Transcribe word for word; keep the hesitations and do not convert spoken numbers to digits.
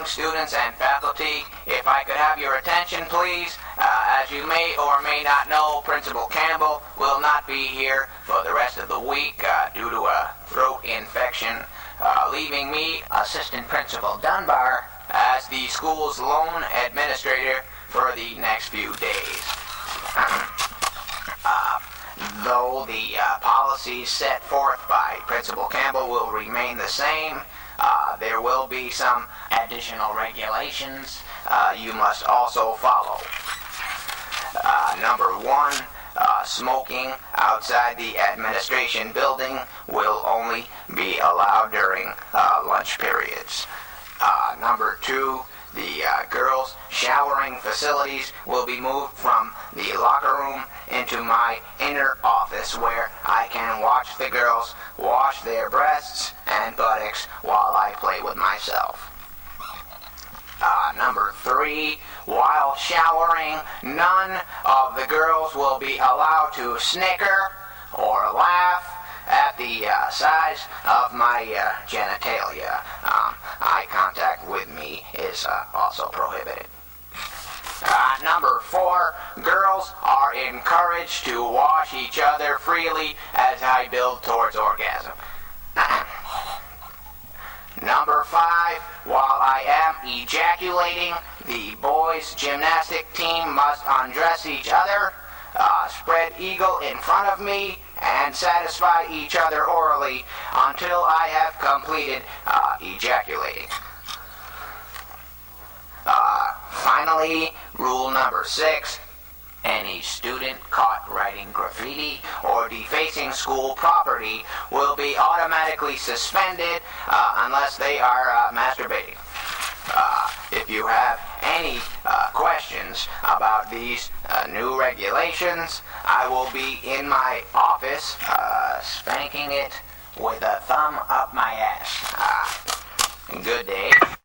students and faculty, if I could have your attention, please. Uh, as you may or may not know, Principal Campbell will not be here for the rest of the week uh, due to a throat infection, uh, leaving me, Assistant Principal Dunbar, as the school's lone administrator for the next few days. uh, though the uh, policies set forth by Principal Campbell will remain the same, uh, there will be some additional regulations uh, you must also follow. Uh, number one, uh, smoking outside the administration building will only be allowed during uh, lunch periods. Uh, number two, the uh, girls' showering facilities will be moved from the locker room into my inner office where I can watch the girls wash their breasts and buttocks while I play with myself. Uh, number three, while showering, none of the girls will be allowed to snicker or laugh at the uh, size of my uh, genitalia. Um, eye contact with me is uh, also prohibited. Uh, number four, girls are encouraged to wash each other freely as I build towards orgasm. Number five, while I am ejaculating, the boys' gymnastic team must undress each other, uh, spread eagle in front of me, and satisfy each other orally until I have completed uh, ejaculating. Uh, finally, rule number six, any student caught writing graffiti or defacing school property will be automatically suspended uh, unless they are uh, masturbating. Uh, if you have any uh, questions about these uh, new regulations, I will be in my office uh, spanking it with a thumb up my ass. Uh, good day.